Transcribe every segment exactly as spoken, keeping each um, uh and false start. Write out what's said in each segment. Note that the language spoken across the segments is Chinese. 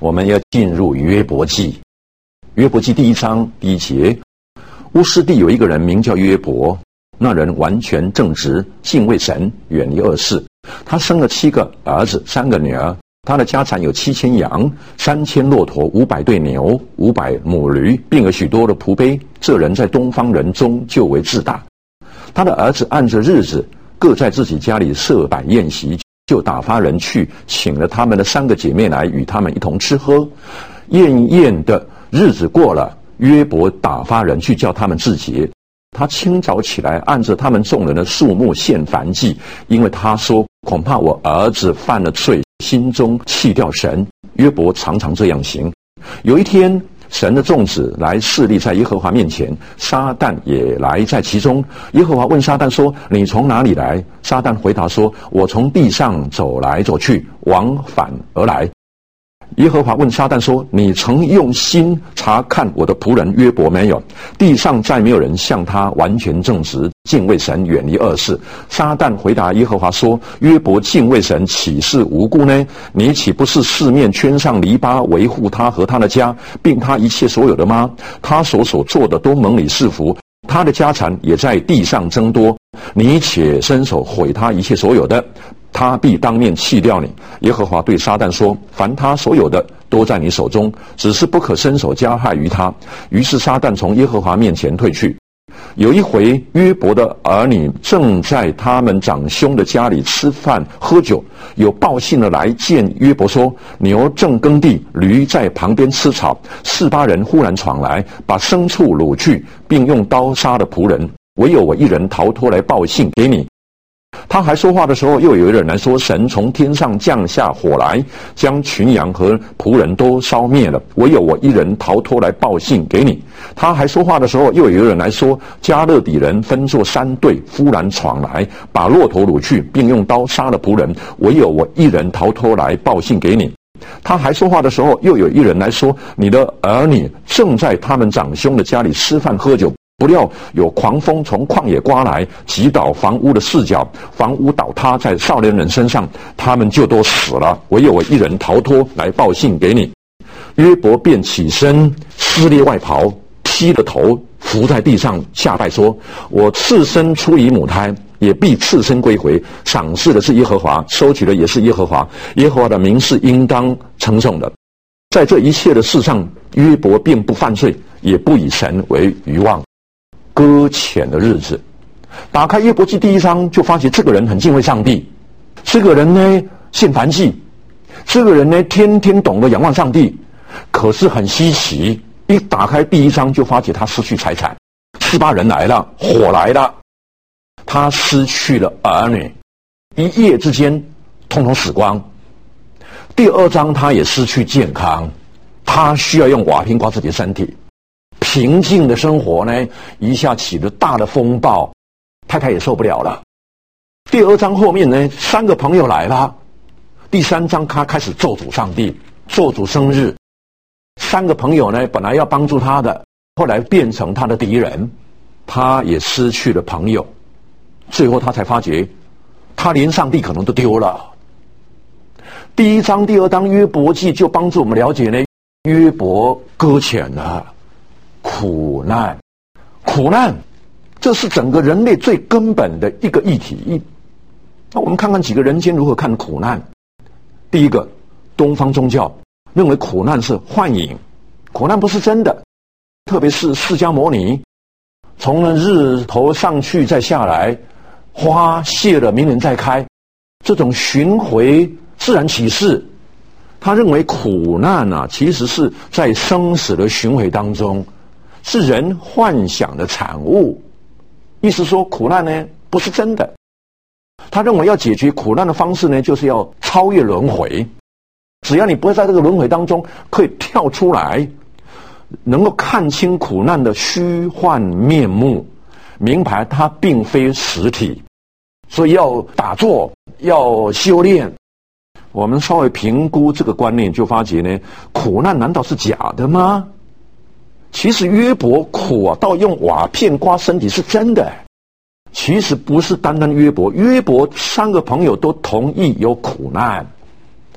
我们要进入约伯记。约伯记第一章第一节，乌斯地有一个人名叫约伯，那人完全正直，敬畏神，远离恶事。他生了七个儿子，三个女儿。他的家产有七千羊，三千骆驼，五百对牛，五百母驴，并有许多的仆婢。这人在东方人中就为至大。他的儿子按着日子，各在自己家里设摆宴席，就打发人去，请了他们的三个姐妹来，与他们一同吃喝。宴宴的日子过了，约伯打发人去叫他们自洁。他清早起来，按着他们众人的数目献燔祭，因为他说：恐怕我儿子犯了罪，心中弃掉神。约伯常常这样行。有一天，神的众子来侍立在耶和华面前，撒旦也来在其中。耶和华问撒旦说：你从哪里来？撒旦回答说：我从地上走来走去，往返而来。耶和华问撒旦说：你曾用心查看我的仆人约伯没有？地上再没有人像他完全正直，敬畏神，远离恶事。撒旦回答耶和华说：约伯敬畏神，岂是无故呢？你岂不是四面圈上篱笆，维护他和他的家，并他一切所有的吗？他所所做的都蒙你赐福，他的家产也在地上增多。你且伸手毁他一切所有的，他必当面弃掉你。耶和华对撒旦说：凡他所有的都在你手中，只是不可伸手加害于他。于是撒旦从耶和华面前退去。有一回，约伯的儿女正在他们长兄的家里吃饭喝酒，有报信的来见约伯说：牛正耕地，驴在旁边吃草。示巴人忽然闯来，把牲畜掳去，并用刀杀了仆人，唯有我一人逃脱来报信给你。他还说话的时候，又有一人来说：神从天上降下火来，将群羊和仆人都烧灭了，唯有我一人逃脱来报信给你。他还说话的时候，又有一人来说：加勒底人分作三队，忽然闯来，把骆驼掳去，并用刀杀了仆人，唯有我一人逃脱来报信给你。他还说话的时候，又有一人来说：你的儿女正在他们长兄的家里吃饭喝酒，不料有狂风从旷野刮来，击倒房屋的四角，房屋倒塌在少年人身上，他们就都死了，唯有我一人逃脱来报信给你。约伯便起身，撕裂外袍，劈了头，伏在地上下拜说：我赤身出于母胎，也必赤身归回。赏赐的是耶和华，收取的也是耶和华，耶和华的名是应当称颂的。在这一切的事上，约伯并不犯罪，也不以神为愚妄。搁浅的日子，打开约伯记第一章，就发觉这个人很敬畏上帝，这个人呢献燔祭，这个人呢天天懂得仰望上帝。可是很稀奇，一打开第一章就发觉他失去财产，示巴人来了，火来了，他失去了儿女，一夜之间通通死光。第二章他也失去健康，他需要用瓦片刮自己的身体。平静的生活呢，一下起了大的风暴，太太也受不了了。第二章后面呢，三个朋友来了。第三章他开始咒诅上帝，咒诅生日。三个朋友呢，本来要帮助他的，后来变成他的敌人，他也失去了朋友。最后他才发觉，他连上帝可能都丢了。第一章、第二章约伯记就帮助我们了解呢，约伯搁浅了。苦难，苦难，这是整个人类最根本的一个议题。那我们看看几个人间如何看苦难。第一个，东方宗教认为苦难是幻影，苦难不是真的。特别是释迦牟尼，从日头上去再下来，花谢了明年再开，这种巡回自然启示，他认为苦难啊，其实是在生死的巡回当中，是人幻想的产物。意思说苦难呢不是真的。他认为要解决苦难的方式呢，就是要超越轮回。只要你不会在这个轮回当中可以跳出来，能够看清苦难的虚幻面目，明白它并非实体，所以要打坐，要修炼。我们稍微评估这个观念，就发觉呢，苦难难道是假的吗？其实约伯苦啊，到用瓦片刮身体是真的。其实不是单单约伯，约伯三个朋友都同意有苦难。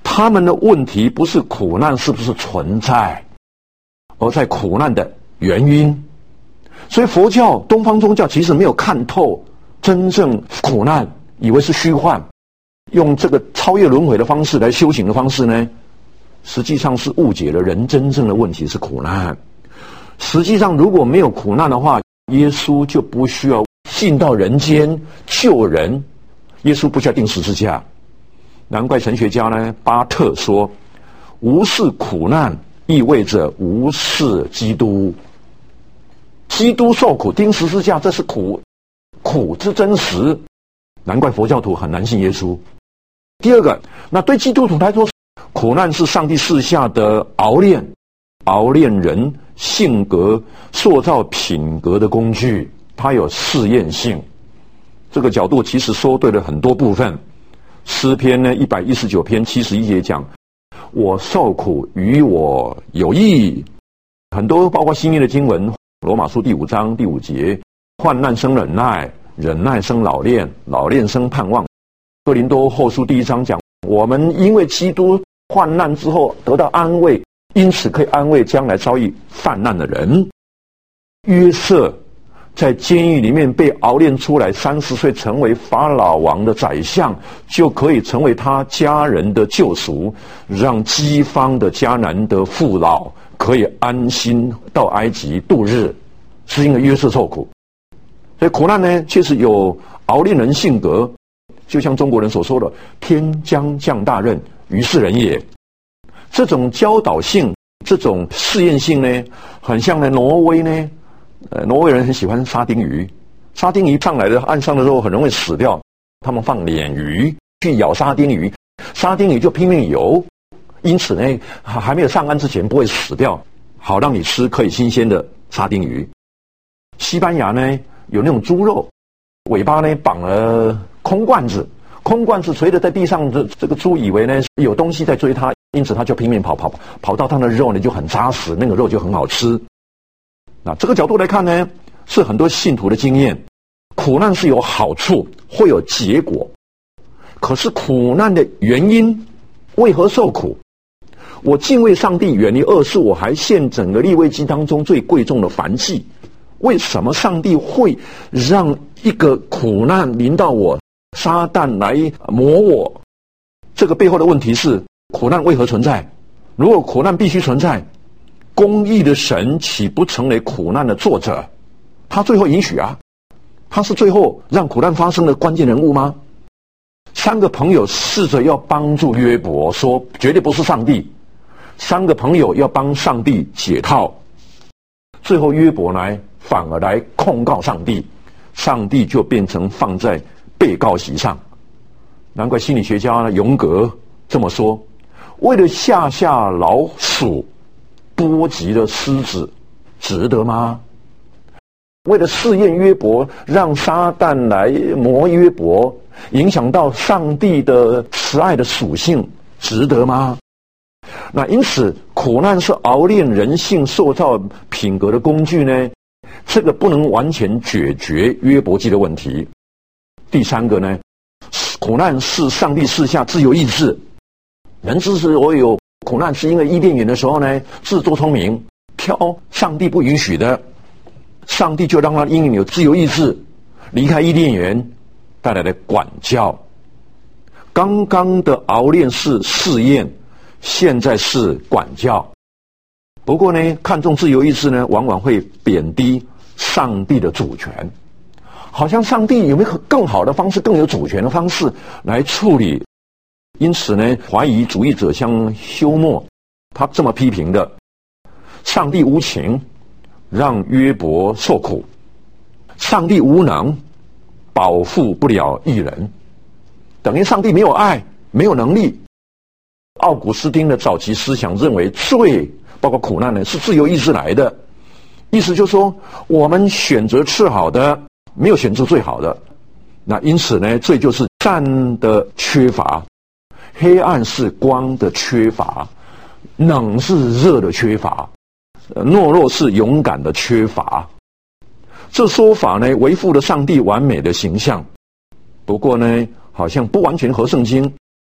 他们的问题不是苦难是不是存在，而在苦难的原因。所以佛教、东方宗教其实没有看透真正苦难，以为是虚幻，用这个超越轮回的方式来修行的方式呢，实际上是误解了人真正的问题是苦难。实际上如果没有苦难的话，耶稣就不需要进到人间救人，耶稣不需要钉十字架。难怪神学家呢巴特说，无视苦难意味着无视基督。基督受苦钉十字架，这是苦，苦之真实。难怪佛教徒很难信耶稣。第二个，那对基督徒来说，苦难是上帝赐下的熬炼，熬炼人性格、塑造品格的工具，它有试验性。这个角度其实说对了很多部分。诗篇呢一百一十九篇七十一节讲，我受苦与我有益。很多包括新约的经文，罗马书第五章第五节，患难生忍耐，忍耐生老练，老练生盼望。哥林多后书第一章讲，我们因为基督患难之后得到安慰，因此可以安慰将来遭遇犯难的人。约瑟在监狱里面被熬炼出来，三十岁成为法老王的宰相，就可以成为他家人的救赎，让饥荒的迦南的父老可以安心到埃及度日，是因为约瑟受苦。所以苦难呢，确实有熬炼人性格，就像中国人所说的天将降大任于是人也。这种教导性，这种试验性呢，很像呢挪威呢呃，挪威人很喜欢沙丁鱼，沙丁鱼上来的岸上的时候很容易死掉，他们放鲢鱼去咬沙丁鱼，沙丁鱼就拼命游，因此呢还没有上岸之前不会死掉，好让你吃可以新鲜的沙丁鱼。西班牙呢有那种猪肉，尾巴呢绑了空罐子，空罐子垂着在地上的这个猪以为呢有东西在追它，因此它就拼命跑跑跑到它的肉呢就很扎实，那个肉就很好吃。那这个角度来看呢，是很多信徒的经验。苦难是有好处，会有结果，可是苦难的原因，为何受苦？我敬畏上帝，远离恶事，我还献整个利未记当中最贵重的燔祭。为什么上帝会让一个苦难临到我，撒旦来磨我？这个背后的问题是，苦难为何存在？如果苦难必须存在，公义的神岂不成为苦难的作者？他最后允许啊，他是最后让苦难发生的关键人物吗？三个朋友试着要帮助约伯，说绝对不是上帝。三个朋友要帮上帝解套，最后约伯呢反而来控告上帝，上帝就变成放在被告席上。难怪心理学家呢荣格这么说，为了吓吓老鼠波及了狮子，值得吗？为了试验约伯，让撒旦来磨约伯，影响到上帝的慈爱的属性，值得吗？那因此，苦难是熬炼人性、塑造品格的工具呢？这个不能完全解决约伯记的问题。第三个呢，苦难是上帝赐下自由意志。人之所以有苦难，是因为伊甸园的时候呢，自作聪明，挑上帝不允许的，上帝就让他因为有自由意志，离开伊甸园，带来的管教。刚刚的熬炼是试验，现在是管教。不过呢，看重自由意志呢，往往会贬低上帝的主权，好像上帝有没有更好的方式、更有主权的方式来处理？因此呢，怀疑主义者像休谟，他这么批评的：上帝无情，让约伯受苦；上帝无能，保护不了义人。等于上帝没有爱，没有能力。奥古斯丁的早期思想认为，罪包括苦难呢，是自由意志来的。意思就是说，我们选择次好的，没有选择最好的。那因此呢，罪就是善的缺乏。黑暗是光的缺乏，冷是热的缺乏，懦弱是勇敢的缺乏。这说法呢，维护了上帝完美的形象。不过呢，好像不完全合圣经。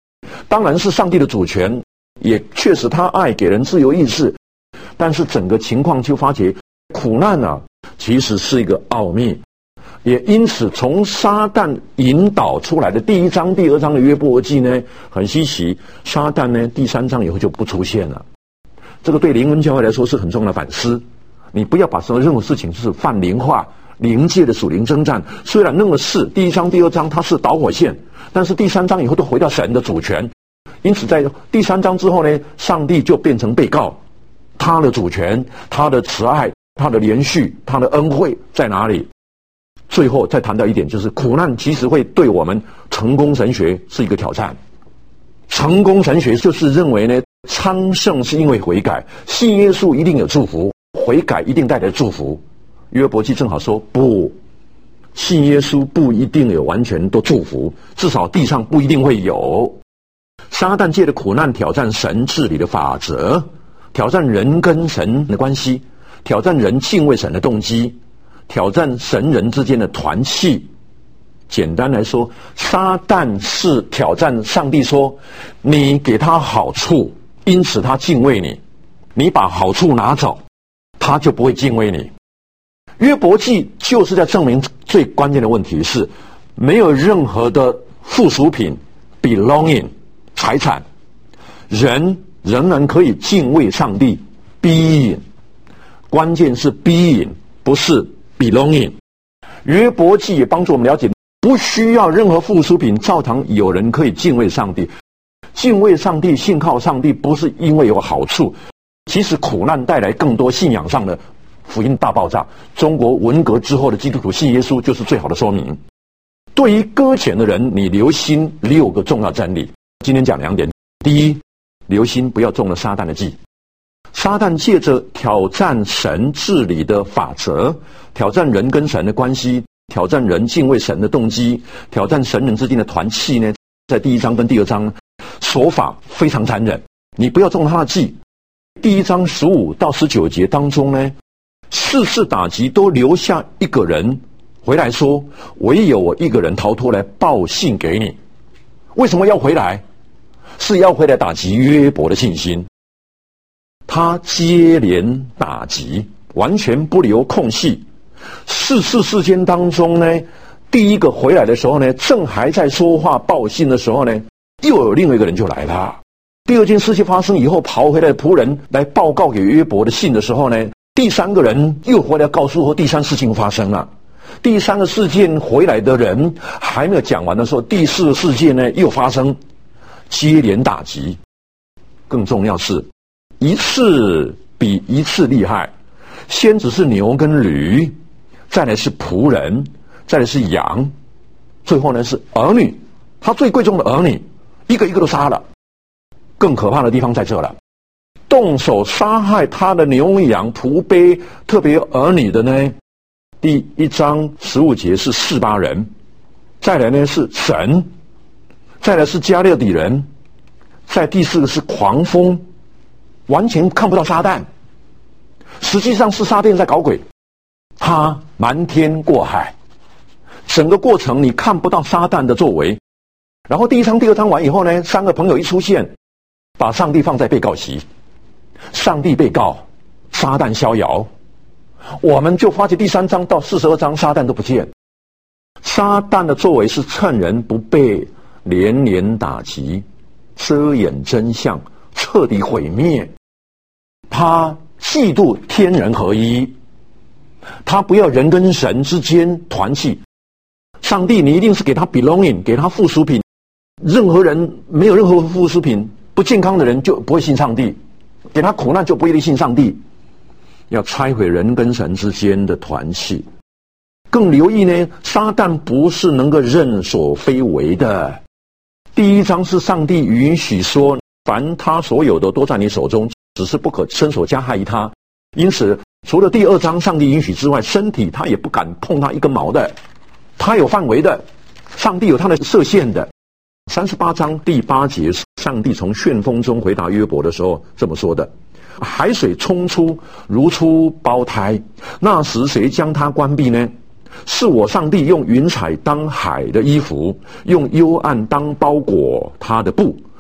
当然是上帝的主权，也确实他爱给人自由意志，但是整个情况就发觉苦难啊，其实是一个奥秘。也因此从撒旦引导出来的第一章第二章的约伯记呢，很稀奇，撒旦呢第三章以后就不出现了。这个对灵恩教会来说是很重要的反思。你不要把什么任何事情就是泛灵化，灵界的属灵征战，虽然那么是第一章第二章它是导火线，但是第三章以后都回到神的主权。因此在第三章之后呢，上帝就变成被告，他的主权，他的慈爱，他的连续，他的恩惠在哪里？最后再谈到一点，就是苦难其实会对我们成功神学是一个挑战。成功神学就是认为呢，昌盛是因为悔改，信耶稣一定有祝福，悔改一定带来祝福。约伯记正好说，不，信耶稣不一定有完全都祝福，至少地上不一定会有。撒旦借的苦难挑战神治理的法则，挑战人跟神的关系，挑战人敬畏神的动机，挑战神人之间的团契。简单来说，撒旦是挑战上帝说，你给他好处，因此他敬畏你，你把好处拿走，他就不会敬畏你。约伯记就是在证明最关键的问题是，没有任何的附属品 belonging 财产，人仍然可以敬畏上帝 being， 关键是 being 不是 belonging。约伯记也帮助我们了解，不需要任何附属品，照常有人可以敬畏上帝。敬畏上帝，信靠上帝，不是因为有好处，其实苦难带来更多信仰上的福音大爆炸。中国文革之后的基督徒信耶稣就是最好的说明。对于搁浅的人，你留心六个重要真理。今天讲两点。第一，留心不要中了撒旦的计。撒旦借着挑战神治理的法则，挑战人跟神的关系，挑战人敬畏神的动机，挑战神人之间的团契呢，在第一章跟第二章手法非常残忍，你不要中他的计。第一章十五到十九节当中呢，四次打击都留下一个人回来说，唯有我一个人逃脱来报信给你。为什么要回来？是要回来打击约伯的信心。他接连打击，完全不留空隙。四次事件当中呢，第一个回来的时候呢，正还在说话报信的时候呢，又有另外一个人就来了。第二件事情发生以后，跑回来的仆人来报告给约伯的信的时候呢，第三个人又回来告诉说第三事情发生了。第三个事件回来的人还没有讲完的时候，第四个事件呢又发生，接连打击。更重要是一次比一次厉害，先只是牛跟驴，再来是仆人，再来是羊，最后呢是儿女，他最贵重的儿女，一个一个都杀了。更可怕的地方在这了，动手杀害他的牛羊仆婢，特别儿女的呢，第一章十五节是示巴人，再来呢是神，再来是加勒底人，在第四个是狂风，完全看不到撒旦，实际上是撒旦在搞鬼，他瞒天过海，整个过程你看不到撒旦的作为。然后第一章第二章完以后呢，三个朋友一出现，把上帝放在被告席，上帝被告，撒旦逍遥。我们就发觉第三章到四十二章撒旦都不见。撒旦的作为是趁人不备，连连打击，遮掩真相，彻底毁灭。他嫉妒天人合一，他不要人跟神之间团契。上帝你一定是给他 belonging， 给他附属品，任何人没有任何附属品，不健康的人就不会信上帝，给他苦难就不一定信上帝。要拆毁人跟神之间的团契。更留意呢，撒旦不是能够任所非为的。第一章是上帝允许说，凡他所有的都在你手中，只是不可伸手加害于他。因此除了第二章上帝允许之外，身体他也不敢碰他一根毛的，他有范围的，上帝有他的设限的。三十八章第八节，上帝从旋风中回答约伯的时候这么说的，海水冲出如出胞胎，那时谁将它关闭呢？是我上帝用云彩当海的衣服，用幽暗当包裹它的布，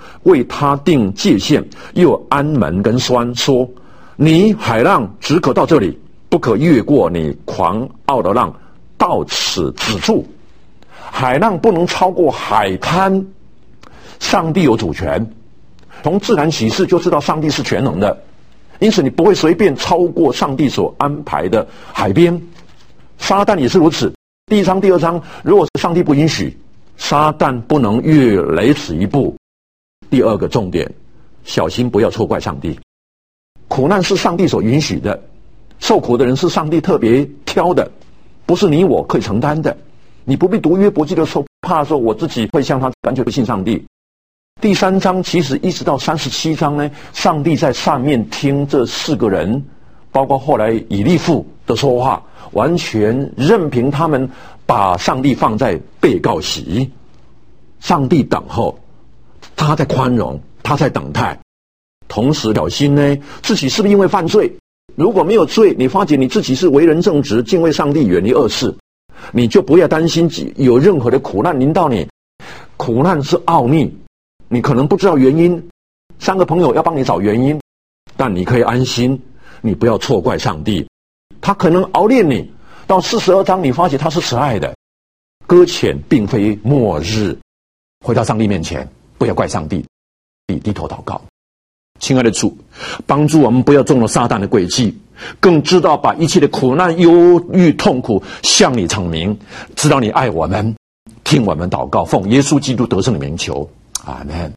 为他定界限，又安门跟栓，说：你海浪只可到这里，不可越过你狂傲的浪，到此止住。海浪不能超过海滩。上帝有主权，从自然启示就知道上帝是全能的，因此你不会随便超过上帝所安排的海边。撒旦也是如此。第一章、第二章，如果是上帝不允许，撒旦不能越雷池一步。第二个重点，小心不要错怪上帝。苦难是上帝所允许的，受苦的人是上帝特别挑的，不是你我可以承担的。你不必读约伯记的时候怕说我自己会像他完全不信上帝。第三章其实一直到三十七章呢，上帝在上面听这四个人，包括后来以利父的说话，完全任凭他们把上帝放在被告席。上帝等候，他在宽容，他在等待，同时小心呢，自己是不是因为犯罪？如果没有罪，你发觉你自己是为人正直，敬畏上帝，远离恶事，你就不要担心有任何的苦难临到你。苦难是奥秘，你可能不知道原因，三个朋友要帮你找原因，但你可以安心，你不要错怪上帝。他可能熬炼你，到四十二章你发觉他是慈爱的，搁浅并非末日。回到上帝面前，不要怪上帝，低低头祷告。亲爱的主，帮助我们不要中了撒旦的诡计，更知道把一切的苦难、忧郁、痛苦向你阐明，知道你爱我们，听我们祷告，奉耶稣基督得胜的名求，阿们。